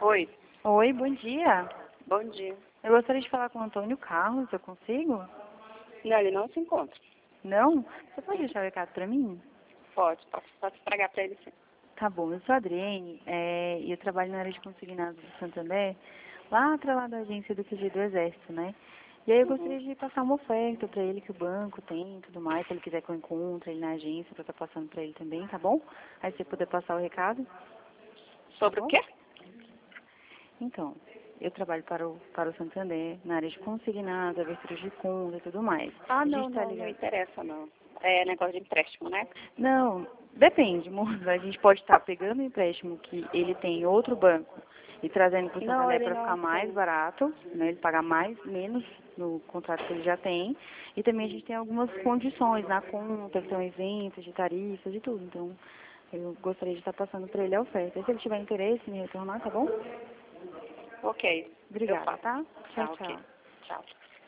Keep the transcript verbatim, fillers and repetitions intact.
Oi, Oi, bom dia. bom dia. Eu gostaria de falar com o Antônio Carlos, eu consigo? Não, ele não se encontra. Não? Você pode deixar o recado para mim? Pode, posso, posso estragar pra ele sim. Tá bom, eu sou a Adriene é, e eu trabalho na área de consignados do Santander, lá atrás da agência do Q G do Exército, né? E aí eu Uhum. gostaria de passar uma oferta para ele que o banco tem e tudo mais, se ele quiser que eu encontre ele na agência, para estar passando para ele também, tá bom? Aí se você puder passar o recado, tá Sobre o bom? quê? Então, eu trabalho para o, para o Santander, na área de consignados, abertura de conta e tudo mais. Ah, A não, gente tá não, não ligado. interessa não. É negócio de empréstimo, né? Não, depende, moço. A gente pode estar pegando o empréstimo que ele tem em outro banco e trazendo para o Não, Santander ele para ficar não mais tem. barato, né? Ele pagar mais, menos no contrato que ele já tem. E também a gente tem algumas condições na conta, que são isentas de tarifas e tudo. Então, eu gostaria de estar passando para ele a oferta. E se ele tiver interesse em retornar, tá bom? Ok, eu Obrigada, faço. tá? Tá, Tchau, ok. tchau. Tchau.